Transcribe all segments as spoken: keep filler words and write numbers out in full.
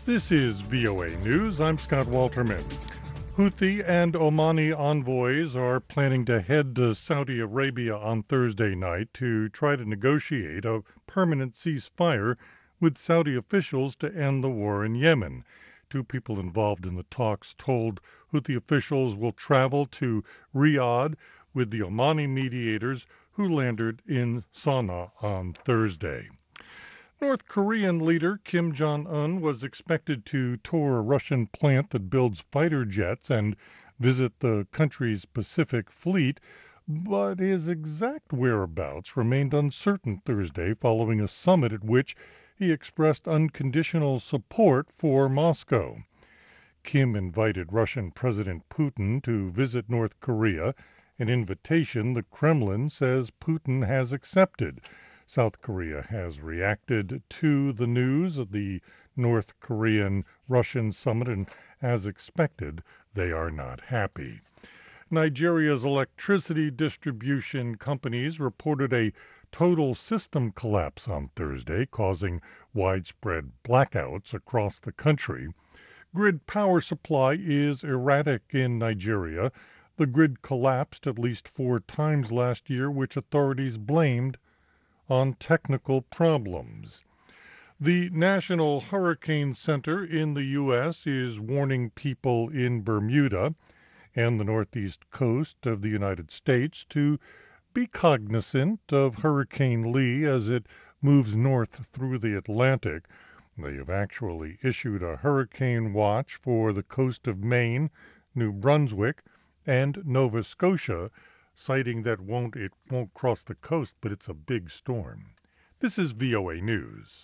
This is V O A News. I'm Scott Walterman. Houthi and Omani envoys are planning to head to Saudi Arabia on Thursday night to try to negotiate a permanent ceasefire with Saudi officials to end the war in Yemen. Two people involved in the talks told Houthi officials will travel to Riyadh with the Omani mediators who landed in Sana'a on Thursday. North Korean leader Kim Jong-un was expected to tour a Russian plant that builds fighter jets and visit the country's Pacific Fleet, but his exact whereabouts remained uncertain Thursday following a summit at which he expressed unconditional support for Moscow. Kim invited Russian President Putin to visit North Korea, an invitation the Kremlin says Putin has accepted. South Korea has reacted to the news of the North Korean-Russian summit, and as expected, they are not happy. Nigeria's electricity distribution companies reported a total system collapse on Thursday, causing widespread blackouts across the country. Grid power supply is erratic in Nigeria. The grid collapsed at least four times last year, which authorities blamed on technical problems. The National Hurricane Center in the U S is warning people in Bermuda and the northeast coast of the United States to be cognizant of Hurricane Lee as it moves north through the Atlantic. They have actually issued a hurricane watch for the coast of Maine, New Brunswick, and Nova Scotia, citing that won't it won't cross the coast, but it's a big storm. This is V O A News.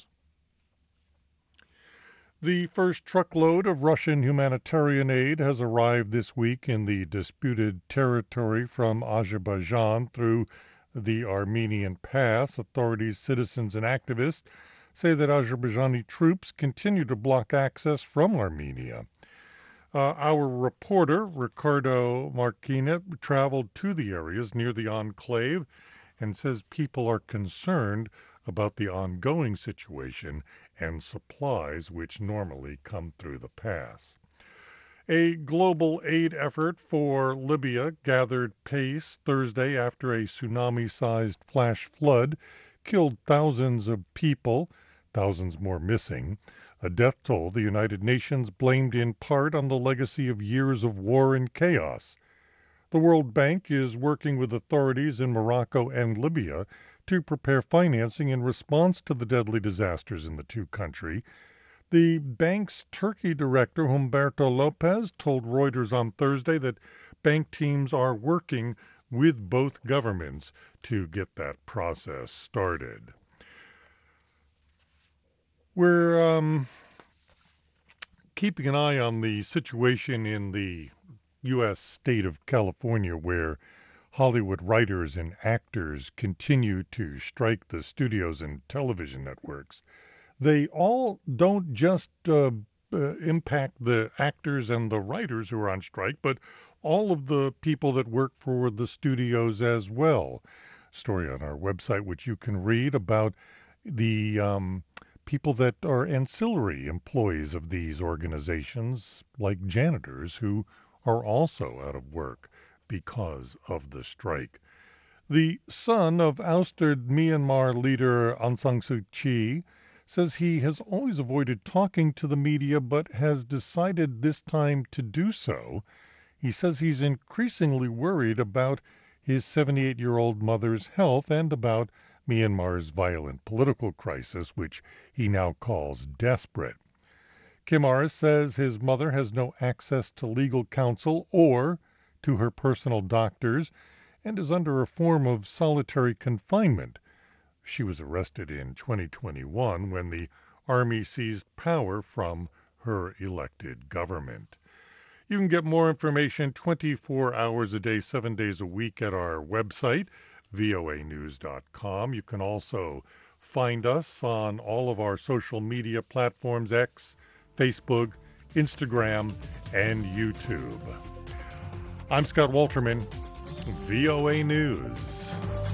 The first truckload of Russian humanitarian aid has arrived this week in the disputed territory from Azerbaijan through the Armenian Pass. Authorities, citizens, and activists say that Azerbaijani troops continue to block access from Armenia. Uh, our reporter, Ricardo Marquina, traveled to the areas near the enclave and says people are concerned about the ongoing situation and supplies which normally come through the pass. A global aid effort for Libya gathered pace Thursday after a tsunami-sized flash flood killed thousands of people, thousands more missing. A death toll the United Nations blamed in part on the legacy of years of war and chaos. The World Bank is working with authorities in Morocco and Libya to prepare financing in response to the deadly disasters in the two countries. The bank's Turkey director, Humberto Lopez, told Reuters on Thursday that bank teams are working with both governments to get that process started. We're um, keeping an eye on the situation in the U S state of California, where Hollywood writers and actors continue to strike the studios and television networks. They all don't just uh, uh, impact the actors and the writers who are on strike, but all of the people that work for the studios as well. Story on our website, which you can read about the um, people that are ancillary employees of these organizations, like janitors, who are also out of work because of the strike. The son of ousted Myanmar leader Aung San Suu Kyi says he has always avoided talking to the media but has decided this time to do so. He says he's increasingly worried about his seventy-eight-year-old mother's health and about Myanmar's violent political crisis, which he now calls desperate. Kim Aris says his mother has no access to legal counsel or to her personal doctors and is under a form of solitary confinement. She was arrested in twenty twenty-one when the Army seized power from her elected government. You can get more information twenty-four hours a day, seven days a week at our website, V O A news dot com. You can also find us on all of our social media platforms, X, Facebook, Instagram, and YouTube. I'm Scott Walterman, V O A News.